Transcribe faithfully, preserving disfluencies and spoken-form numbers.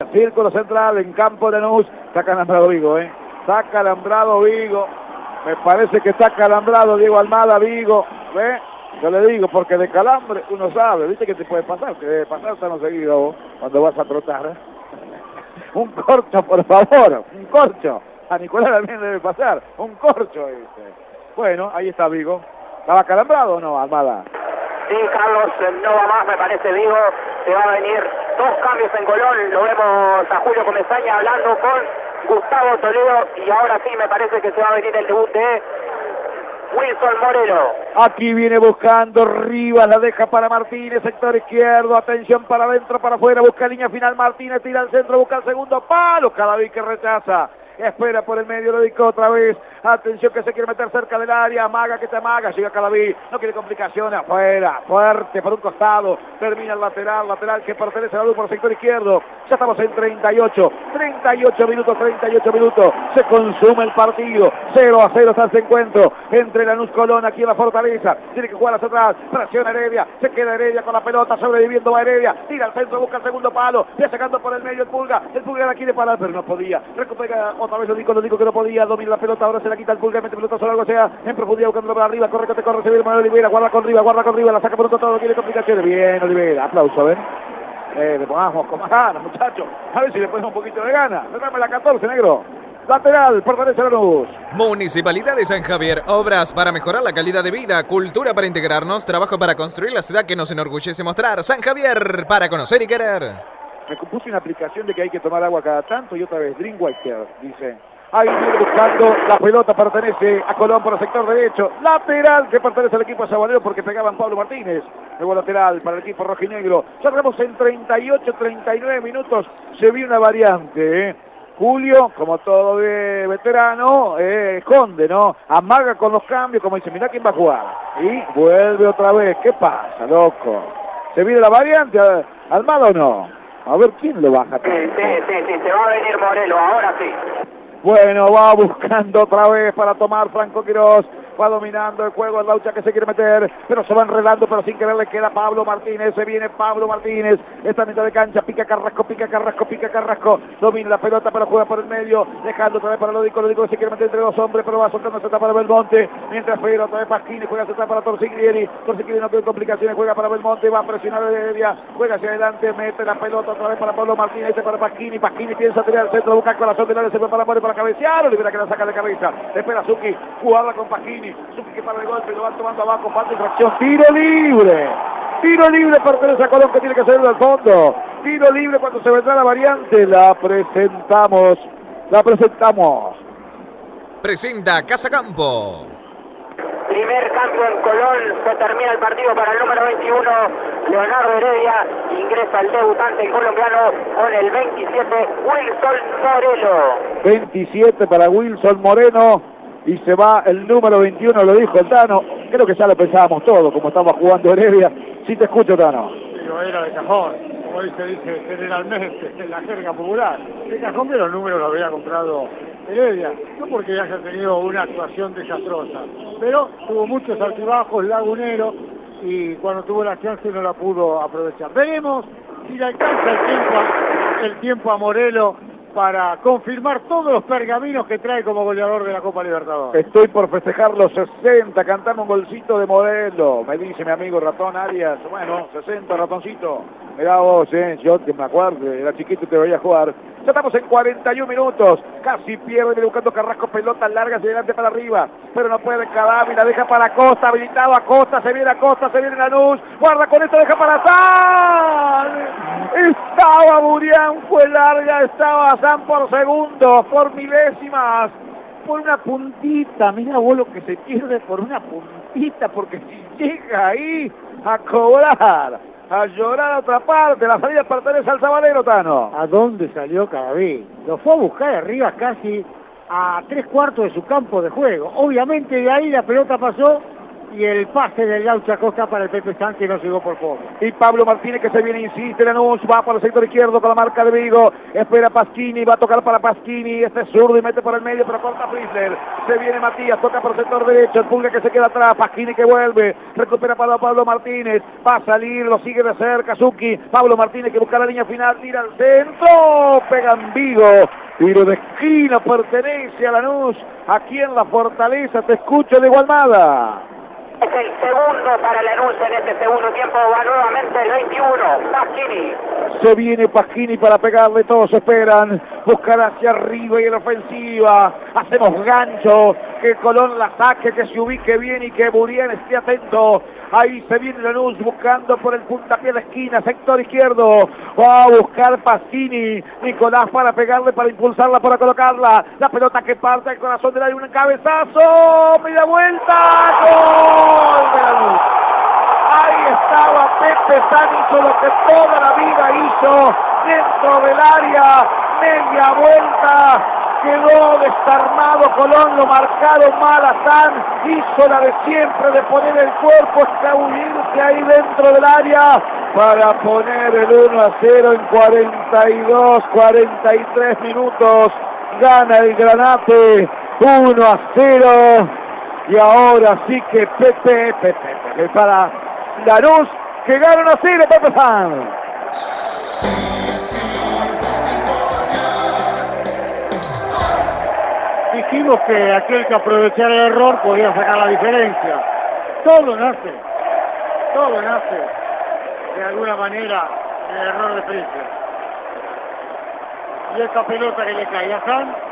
círculo central en campo de Lanús. Está calambrado Vigo, ¿eh? Está calambrado Vigo. Me parece que está calambrado Diego Almada, Vigo. ¿Ve? Yo le digo, porque de calambre uno sabe. ¿Viste que te puede pasar? Que debe pasar tan seguido vos, cuando vas a trotar, ¿eh? Un corcho, por favor. Un corcho. A Nicolás también debe pasar. Un corcho ese. Bueno, ahí está Vigo. ¿Estaba calambrado o no, Almada? Sí, Carlos, no va más, me parece Vigo. Se va a venir dos cambios en Colón. Lo vemos a Julio Comesaña hablando con Gustavo Toledo. Y ahora sí me parece que se va a venir el debut de Wilson Moreno. Aquí viene buscando Rivas, la deja para Martínez, sector izquierdo, atención para adentro, para afuera, busca línea final Martínez, tira al centro, busca el segundo palo, Cadaví que rechaza. Espera por el medio, lo dedicó otra vez. Atención que se quiere meter cerca del área. Amaga que te amaga. Llega Cadaví. No quiere complicaciones. Afuera. Fuerte por un costado. Termina el lateral. Lateral que pertenece a la luz por el sector izquierdo. Ya estamos en treinta y ocho. treinta y ocho minutos. treinta y ocho minutos. Se consume el partido. cero a cero está este encuentro. Entre Lanús Colón aquí en la Fortaleza. Tiene que jugar hacia atrás. Presiona Heredia. Se queda Heredia con la pelota. Sobreviviendo va Heredia. Tira al centro. Busca el segundo palo. Ya sacando por el medio el Pulga. El Pulga la quiere parar pero no podía. Recupera otra vez lo dijo, lo dijo que no podía, domina la pelota, ahora se la quita el Pulga, mete pelota sobre algo sea, en profundidad buscándolo para arriba, corre que te corre, se viene Manuel Olivera, guarda con Riva, guarda con Riva, la saca por otro todo, quiere complicaciones, bien Olivera, aplauso, ¿ven? Eh, le pongamos con más ganas, muchachos, a ver si le ponemos un poquito de ganas, dame la catorce, negro. Lateral, fortalece Lanús. Municipalidad de San Javier, obras para mejorar la calidad de vida, cultura para integrarnos, trabajo para construir la ciudad que nos enorgullece mostrar. San Javier, para conocer y querer. Me puse una aplicación de que hay que tomar agua cada tanto y otra vez Drinkwater, dice. Ahí viene buscando, la pelota pertenece a Colón por el sector derecho. Lateral que pertenece al equipo de Sabalero porque pegaban Pablo Martínez. Luego lateral para el equipo rojinegro. Ya estamos en treinta y ocho, treinta y nueve minutos. Se vio una variante, ¿eh? Julio, como todo de veterano, eh, esconde, ¿no? Amaga con los cambios, como dice, mirá quién va a jugar. Y vuelve otra vez. ¿Qué pasa, loco? ¿Se viene la variante, Almada o no? A ver quién lo baja. Sí, sí, sí, sí, se va a venir Morelo, ahora sí. Bueno, va buscando otra vez para tomar Franco Quirós. Va dominando el juego el Laucha que se quiere meter, pero se va enredando, pero sin querer le queda Pablo Martínez. Se viene Pablo Martínez. Esta mitad de cancha, pica Carrasco, pica Carrasco, pica Carrasco. Domina la pelota, pero juega por el medio. Dejando otra vez para Lódico. Lódico que se quiere meter entre dos hombres, pero va soltando esta para Belmonte. Mientras espera otra vez Pasquini, juega esta para Torsiglieri. Torsiglieri no tiene complicaciones, juega para Belmonte. Va a presionar de Heredia, juega hacia adelante, mete la pelota otra vez para Pablo Martínez. Este para Pasquini. Pasquini piensa tirar al centro, busca el corazón del área, se prepara para, para cabecear. Olivera que la saca de cabeza. Espera Suki, jugarla con Pasquini. Suki que para el golpe, lo van tomando abajo, falta infracción, tiro libre, tiro libre pertenece a Colón que tiene que salir del fondo, tiro libre cuando se vendrá la variante, la presentamos, la presentamos. Presenta Casa Campo. Primer cambio en Colón, se termina el partido para el número veintiuno, Leonardo Heredia, ingresa el debutante el colombiano con el veintisiete, Wilson Moreno. veintisiete para Wilson Moreno. Y se va el número veintiuno, lo dijo el Tano. Creo que ya lo pensábamos todo, como estaba jugando Heredia. Sí te escucho, Tano. Pero era de cajón, como dice, dice generalmente en la jerga popular. De cajón, pero los números los había comprado Heredia. No porque haya tenido una actuación desastrosa, pero tuvo muchos altibajos, lagunero, y cuando tuvo la chance no la pudo aprovechar. Veremos si le alcanza el tiempo a, el tiempo a Morelo para confirmar todos los pergaminos que trae como goleador de la Copa Libertadores. Estoy por festejar los sesenta, cantame un golcito de Morelo, me dice mi amigo Ratón Arias. Bueno, sesenta, Ratoncito. Mirá vos, eh, yo que me acuerdo, era chiquito y te veía jugar. Ya estamos en cuarenta y un minutos, casi pierde buscando Carrasco, pelotas largas y adelante para arriba, pero no puede Cadavi, la deja para Costa, habilitado a Costa, se viene a Costa, se viene Lanús, guarda con esto, deja para San, estaba Burián, fue larga, estaba San por segundos, por milésimas, por una puntita, mira vos lo que se pierde por una puntita, porque si llega ahí a cobrar, a llorar a otra parte, la salida pertenece al Sabalero, Tano. ¿A dónde salió Cadaví? Lo fue a buscar arriba casi a tres cuartos de su campo de juego. Obviamente de ahí la pelota pasó y el pase del Laucha Costa para el Pepe San que no llegó por poco. Y Pablo Martínez que se viene, insiste, Lanús, va por el sector izquierdo con la marca de Vigo, espera Pasquini, va a tocar para Pasquini, este es zurdo y mete por el medio, pero corta Frizzler, se viene Matías, toca por el sector derecho, el Pulga que se queda atrás, Pasquini que vuelve, recupera para Pablo Martínez, va a salir, lo sigue de cerca Suki, Pablo Martínez que busca la línea final, tira al centro, juega en Vigo. Tiro de esquina pertenece a Lanús. Aquí en la Fortaleza te escucho de Gualmada. Es el segundo para Lanús en este segundo tiempo, va nuevamente el veintiuno, Pasquini. Se viene Pasquini para pegarle, todos esperan, buscar hacia arriba y en la ofensiva. Hacemos gancho, que Colón la saque, que se ubique bien y que Burián esté atento. Ahí se viene Lanús buscando por el puntapié de la esquina, sector izquierdo. Va a buscar Pasquini, Nicolás para pegarle, para impulsarla, para colocarla. La pelota que parte al corazón del área, un cabezazo, media vuelta, ¡gol de Lanús! Ahí estaba Pepe San, hizo lo que toda la vida hizo, dentro del área, media vuelta, quedó desarmado Colón, lo marcaron mal a San, hizo la de siempre de poner el cuerpo, escabullirse ahí dentro del área para poner el uno a cero en cuarenta y dos, cuarenta y tres minutos, gana el Granate uno a cero y ahora sí que Pepe, Pepe, Pepe para Lanús, que gana uno a cero, Pepe San. Dijimos que aquel que aprovechara el error podía sacar la diferencia. Todo nace, todo nace de alguna manera el error de Prince. Y esta pelota que le cae a San